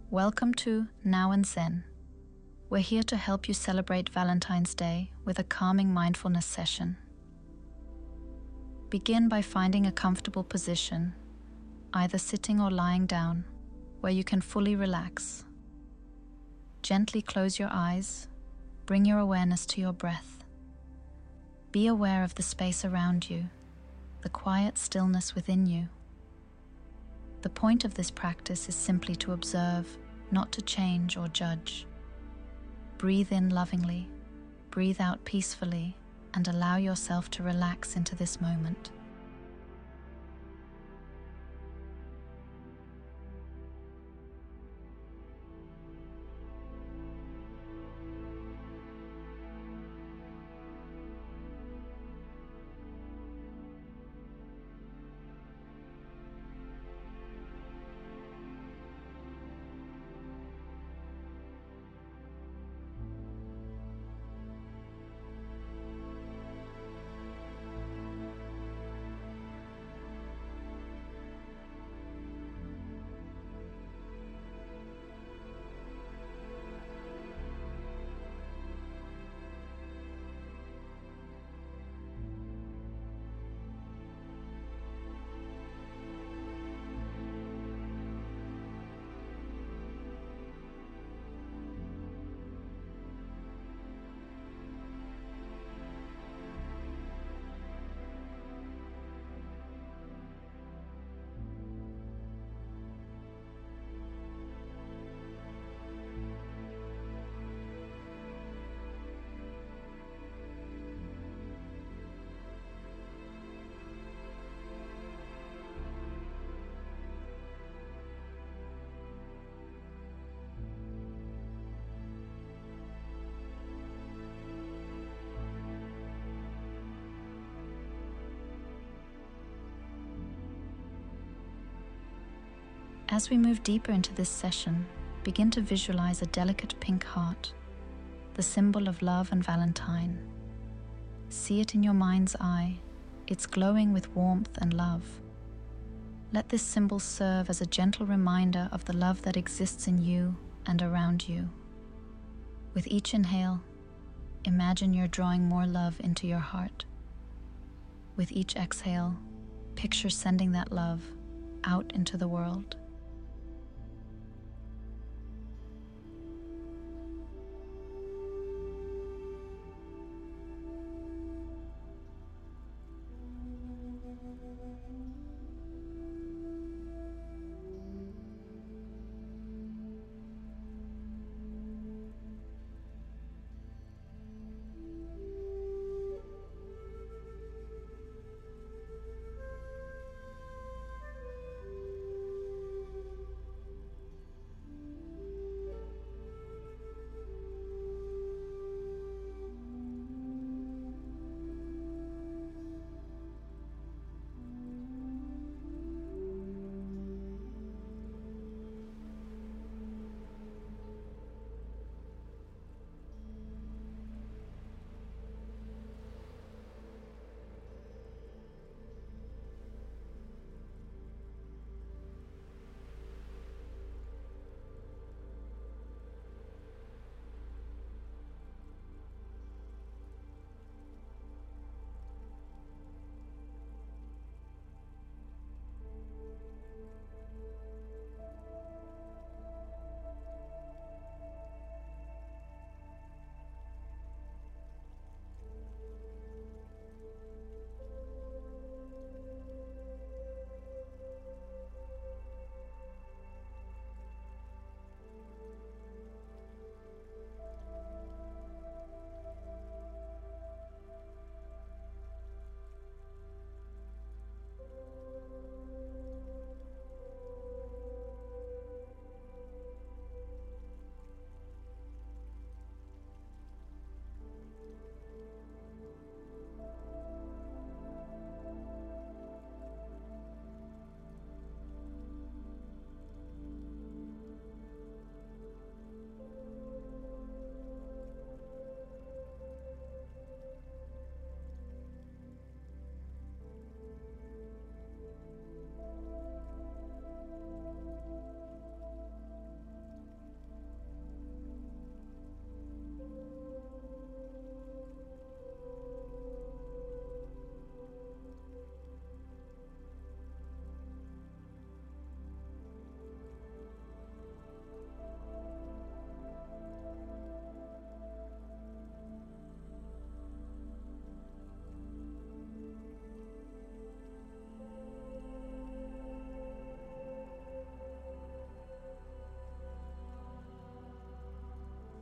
Welcome to Now and Zen. We're here to help you celebrate Valentine's Day with a calming mindfulness session. Begin by finding a comfortable position, either sitting or lying down, where you can fully relax. Gently close your eyes, bring your awareness to your breath. Be aware of the space around you, the quiet stillness within you. The point of this practice is simply to observe, not to change or judge. Breathe in lovingly, breathe out peacefully, and allow yourself to relax into this moment. As we move deeper into this session, begin to visualize a delicate pink heart, the symbol of love and Valentine. See it in your mind's eye. It's glowing with warmth and love. Let this symbol serve as a gentle reminder of the love that exists in you and around you. With each inhale, imagine you're drawing more love into your heart. With each exhale, picture sending that love out into the world.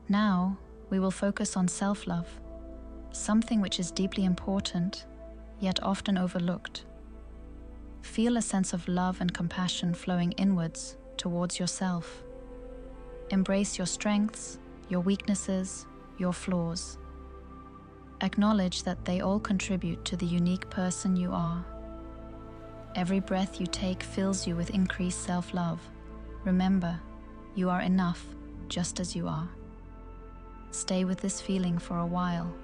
Now, we will focus on self-love, something which is deeply important, yet often overlooked. Feel a sense of love and compassion flowing inwards towards yourself. Embrace your strengths, your weaknesses, your flaws. Acknowledge that they all contribute to the unique person you are. Every breath you take fills you with increased self-love. Remember, you are enough just as you are. Stay with this feeling for a while.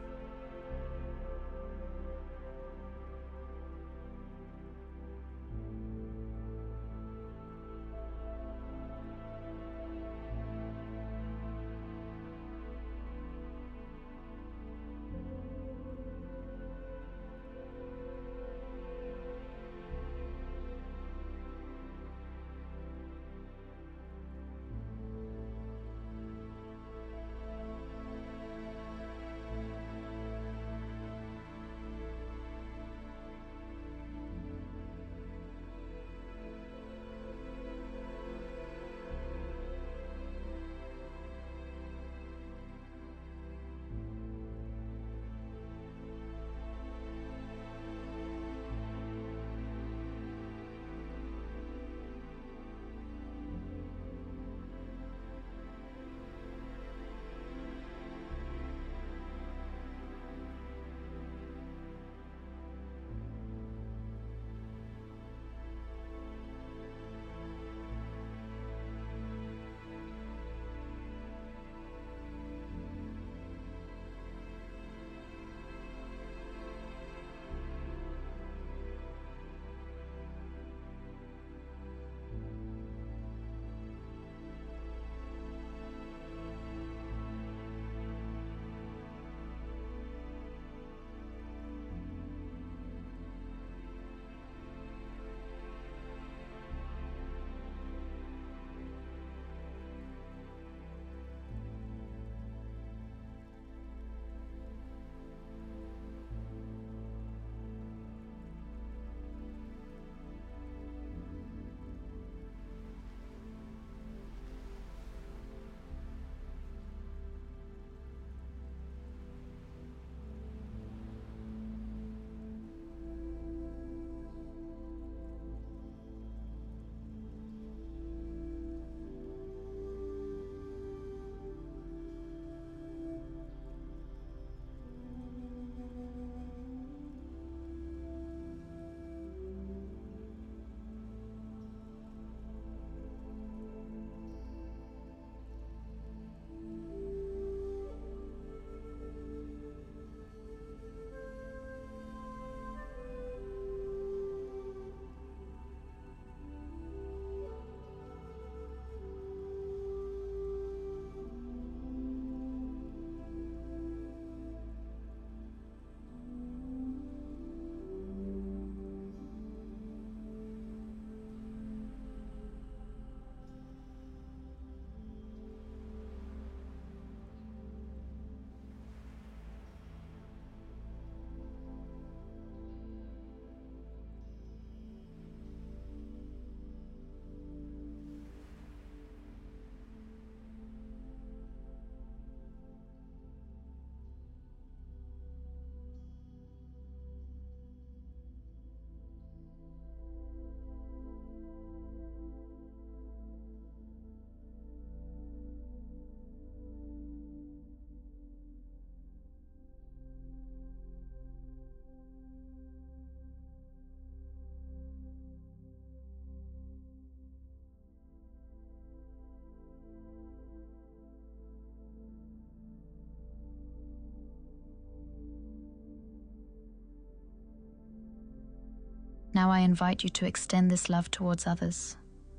Now I invite you to extend this love towards others.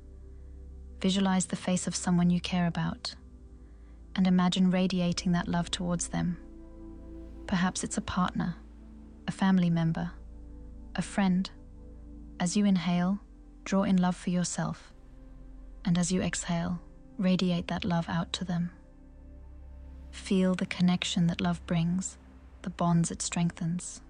Visualize the face of someone you care about, and imagine radiating that love towards them. Perhaps it's a partner, a family member, a friend. As you inhale, draw in love for yourself, and as you exhale, radiate that love out to them. Feel the connection that love brings, the bonds it strengthens.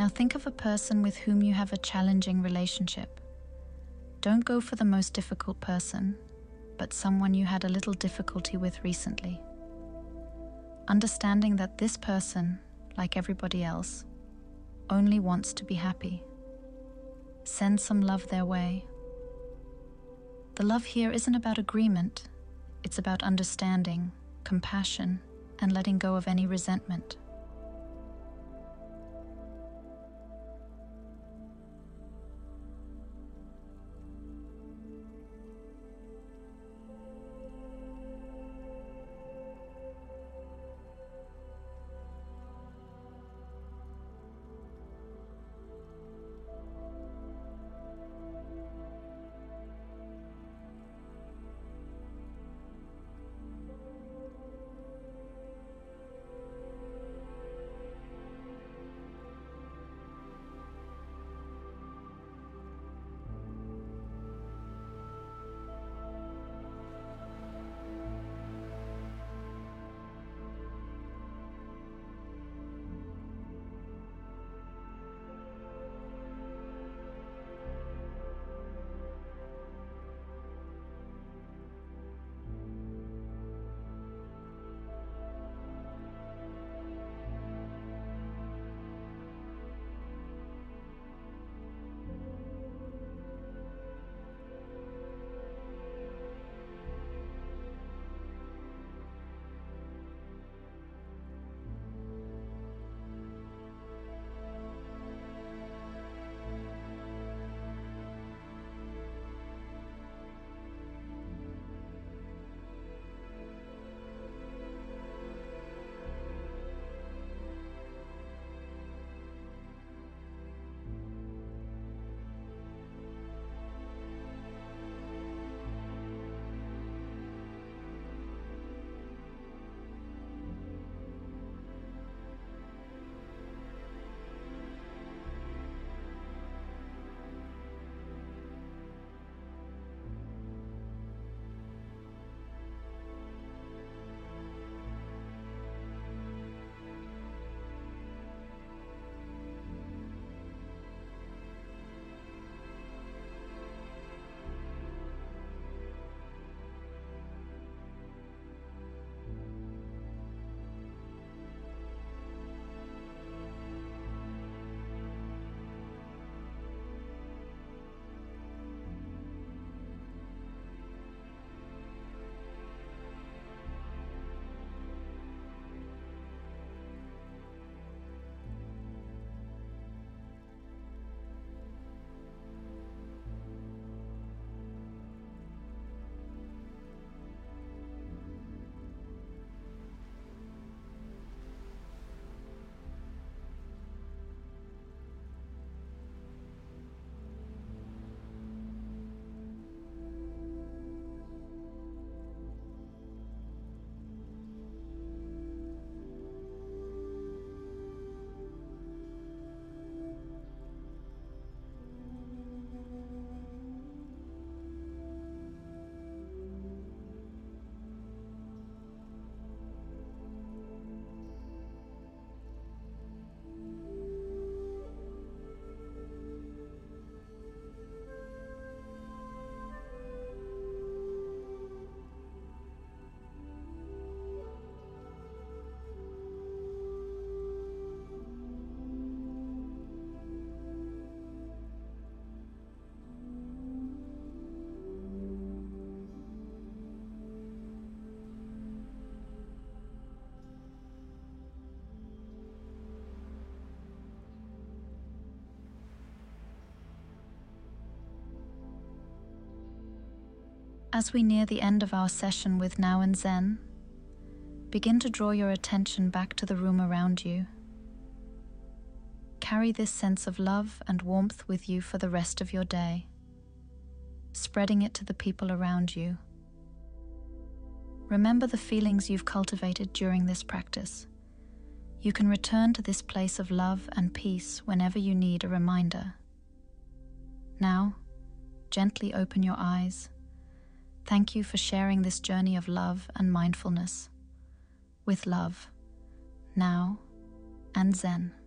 think of a person with whom you have a challenging relationship. Don't go for the most difficult person, but someone you had a little difficulty with recently. Understanding that this person, like everybody else, only wants to be happy. Send some love their way. The love here isn't about agreement, it's about understanding, compassion, and letting go of any resentment. As we near the end of our session with Now and Zen, begin to draw your attention back to the room around you. Carry this sense of love and warmth with you for the rest of your day, spreading it to the people around you. Remember the feelings you've cultivated during this practice. You can return to this place of love and peace whenever you need a reminder. Now, gently open your eyes. Thank you for sharing this journey of love and mindfulness. With love, Now and Zen.